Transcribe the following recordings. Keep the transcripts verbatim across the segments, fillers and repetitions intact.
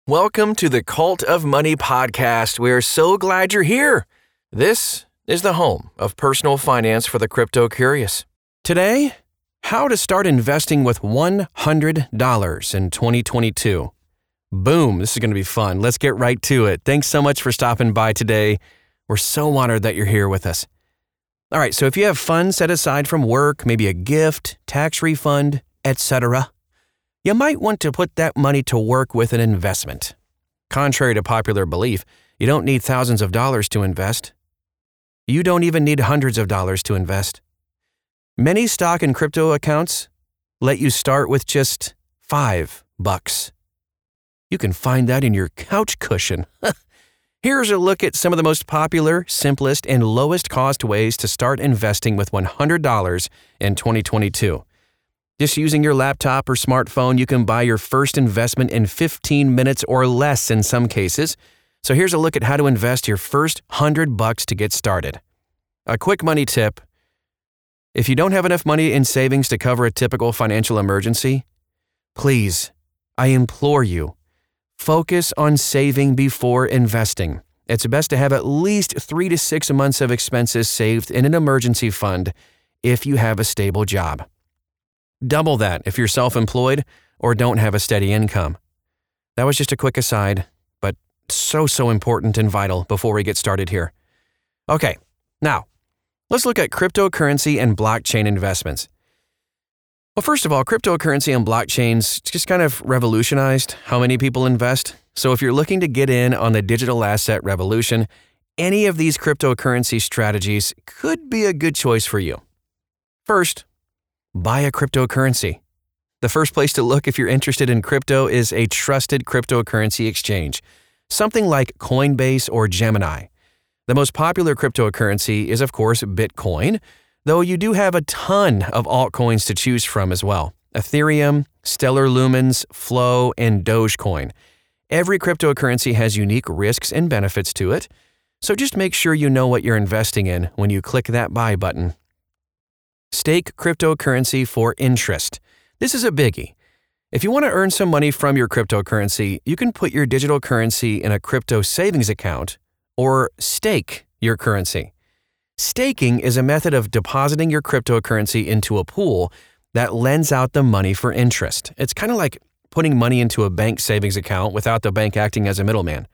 Welcome to the Cult of Money podcast. We're so glad you're here. This is the home of personal finance for the crypto curious. Today, how to start investing with one hundred dollars in twenty twenty-two. Boom, this is going to be fun. Let's get right to it. Thanks so much for stopping by today. We're so honored that you're here with us. All right, so if you have funds set aside from work, maybe a gift, tax refund, et cetera, you might want to put that money to work with an investment. Contrary to popular belief, you don't need thousands of dollars to invest. You don't even need hundreds of dollars to invest. Many stock and crypto accounts let you start with just five bucks. You can find that in your couch cushion. Here's a look at some of the most popular, simplest, and lowest cost ways to start investing with one hundred dollars in twenty twenty-two. Just using your laptop or smartphone, you can buy your first investment in fifteen minutes or less in some cases. So here's a look at how to invest your first one hundred bucks to get started. A quick money tip. If you don't have enough money in savings to cover a typical financial emergency, please, I implore you, focus on saving before investing. It's best to have at least three to six months of expenses saved in an emergency fund if you have a stable job. Double that if you're self-employed or don't have a steady income. That was just a quick aside, but so, so important and vital before we get started here. Okay, now, let's look at cryptocurrency and blockchain investments. Well, first of all, cryptocurrency and blockchains just kind of revolutionized how many people invest. So if you're looking to get in on the digital asset revolution, any of these cryptocurrency strategies could be a good choice for you. First, buy a cryptocurrency. The first place to look if you're interested in crypto is a trusted cryptocurrency exchange, something like Coinbase or Gemini. The most popular cryptocurrency is, of course, Bitcoin, though you do have a ton of altcoins to choose from as well. Ethereum, Stellar Lumens, Flow, and Dogecoin. Every cryptocurrency has unique risks and benefits to it, so just make sure you know what you're investing in when you click that buy button. Stake cryptocurrency for interest. This is a biggie. If you want to earn some money from your cryptocurrency, you can put your digital currency in a crypto savings account or stake your currency. Staking is a method of depositing your cryptocurrency into a pool that lends out the money for interest. It's kind of like putting money into a bank savings account without the bank acting as a middleman.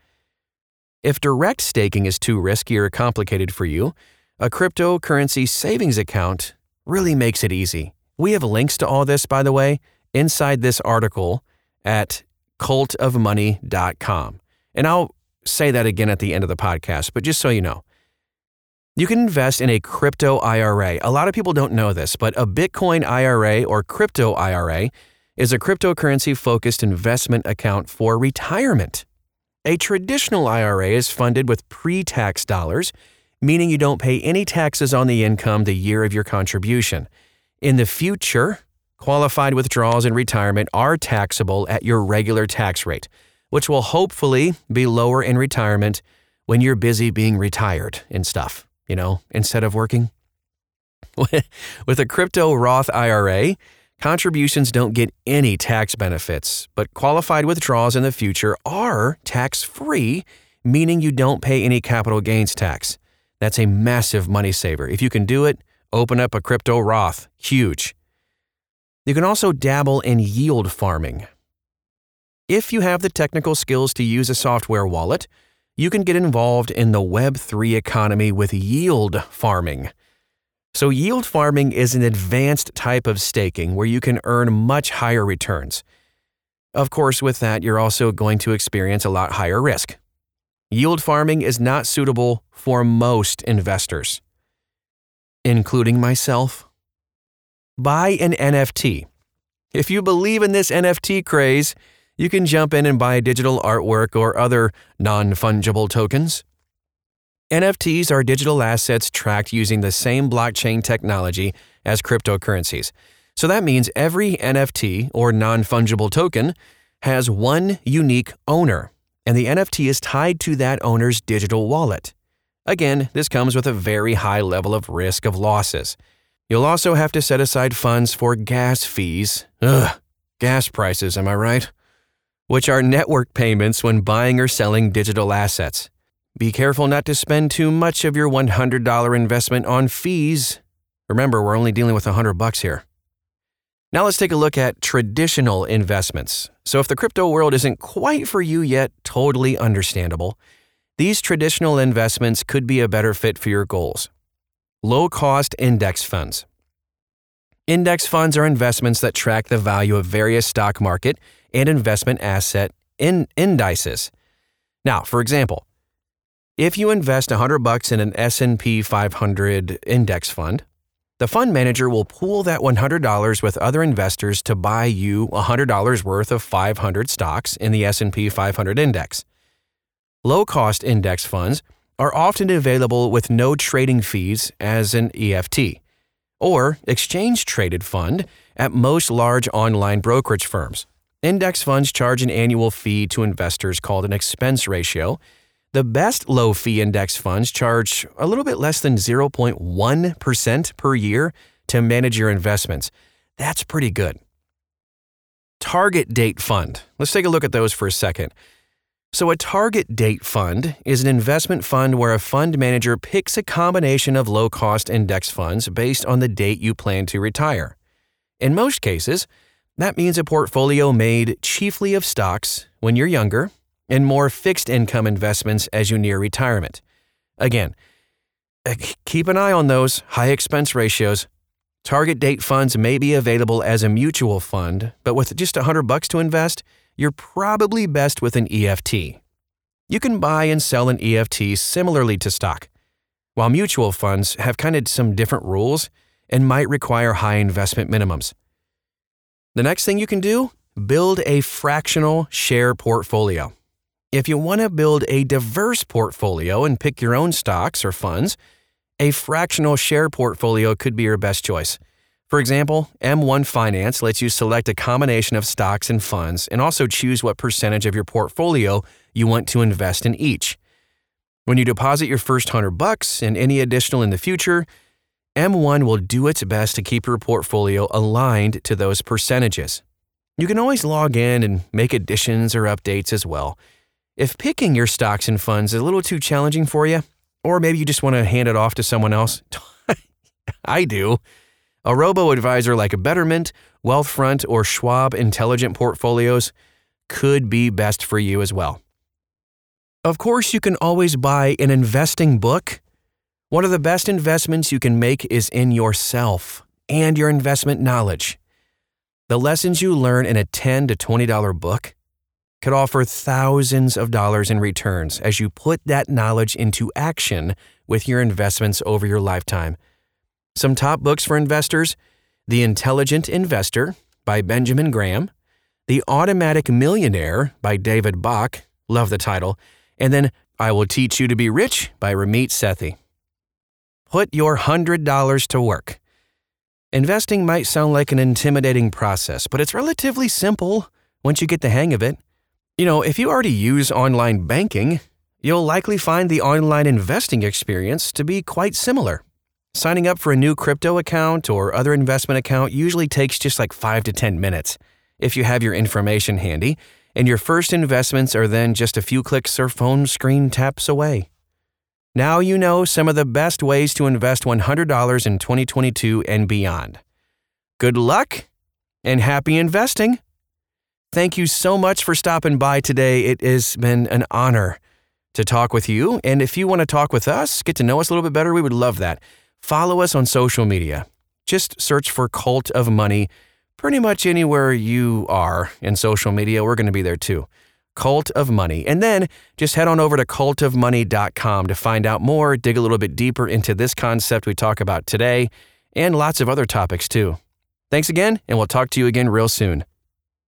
If direct staking is too risky or complicated for you, a cryptocurrency savings account really makes it easy. We have links to all this, by the way, inside this article at cult of money dot com. And I'll say that again at the end of the podcast, but just so you know. You can invest in a crypto I R A. A lot of people don't know this, but a Bitcoin I R A or crypto I R A is a cryptocurrency-focused investment account for retirement. A traditional I R A is funded with pre-tax dollars, meaning you don't pay any taxes on the income the year of your contribution. In the future, qualified withdrawals in retirement are taxable at your regular tax rate, which will hopefully be lower in retirement when you're busy being retired and stuff, you know, instead of working. With a crypto Roth I R A, contributions don't get any tax benefits, but qualified withdrawals in the future are tax-free, meaning you don't pay any capital gains tax. That's a massive money saver. If you can do it, open up a crypto Roth. Huge. You can also dabble in yield farming. If you have the technical skills to use a software wallet, you can get involved in the Web three economy with yield farming. So yield farming is an advanced type of staking where you can earn much higher returns. Of course, with that, you're also going to experience a lot higher risk. Yield farming is not suitable for most investors, including myself. Buy an N F T. If you believe in this N F T craze, you can jump in and buy digital artwork or other non-fungible tokens. N F Ts are digital assets tracked using the same blockchain technology as cryptocurrencies. So that means every N F T or non-fungible token has one unique owner, and the N F T is tied to that owner's digital wallet. Again, this comes with a very high level of risk of losses. You'll also have to set aside funds for gas fees. Ugh, gas prices, am I right? which are network payments when buying or selling digital assets. Be careful not to spend too much of your one hundred dollars investment on fees. Remember, we're only dealing with one hundred bucks here. Now let's take a look at traditional investments. So if the crypto world isn't quite for you yet, totally understandable. These traditional investments could be a better fit for your goals. Low-cost index funds. Index funds are investments that track the value of various stock market and investment asset in indices. Now, for example, if you invest one hundred bucks in an S and P five hundred index fund, the fund manager will pool that one hundred dollars with other investors to buy you one hundred dollars worth of five hundred stocks in the S and P five hundred index. Low-cost index funds are often available with no trading fees as an E F T, or exchange-traded fund at most large online brokerage firms. Index funds charge an annual fee to investors called an expense ratio. The best low-fee index funds charge a little bit less than zero point one percent per year to manage your investments. That's pretty good. Target date fund. Let's take a look at those for a second. So a target date fund is an investment fund where a fund manager picks a combination of low-cost index funds based on the date you plan to retire. In most cases, that means a portfolio made chiefly of stocks when you're younger and more fixed income investments as you near retirement. Again, keep an eye on those high expense ratios. Target date funds may be available as a mutual fund, but with just one hundred bucks to invest, you're probably best with an E F T. You can buy and sell an E F T similarly to stock, while mutual funds have kind of some different rules and might require high investment minimums. The next thing you can do, build a fractional share portfolio. If you want to build a diverse portfolio and pick your own stocks or funds, a fractional share portfolio could be your best choice. For example, M one Finance lets you select a combination of stocks and funds and also choose what percentage of your portfolio you want to invest in each. When you deposit your first one hundred bucks and any additional in the future, M one will do its best to keep your portfolio aligned to those percentages. You can always log in and make additions or updates as well. If picking your stocks and funds is a little too challenging for you, or maybe you just want to hand it off to someone else, I do. A robo-advisor like Betterment, Wealthfront, or Schwab Intelligent Portfolios could be best for you as well. Of course, you can always buy an investing book. One of the best investments you can make is in yourself and your investment knowledge. The lessons you learn in a ten to twenty dollars book could offer thousands of dollars in returns as you put that knowledge into action with your investments over your lifetime. Some top books for investors: The Intelligent Investor by Benjamin Graham, The Automatic Millionaire by David Bach, love the title, and then I Will Teach You to Be Rich by Ramit Sethi. Put your one hundred dollars to work. Investing might sound like an intimidating process, but it's relatively simple once you get the hang of it. You know, if you already use online banking, you'll likely find the online investing experience to be quite similar. Signing up for a new crypto account or other investment account usually takes just like five to ten minutes if you have your information handy, and your first investments are then just a few clicks or phone screen taps away. Now you know some of the best ways to invest one hundred dollars in twenty twenty-two and beyond. Good luck and happy investing! Thank you so much for stopping by today. It has been an honor to talk with you. And if you want to talk with us, get to know us a little bit better, we would love that. Follow us on social media. Just search for Cult of Money. Pretty much anywhere you are in social media, we're going to be there too. Cult of Money. And then just head on over to cult of money dot com to find out more, dig a little bit deeper into this concept we talk about today, and lots of other topics too. Thanks again, and we'll talk to you again real soon.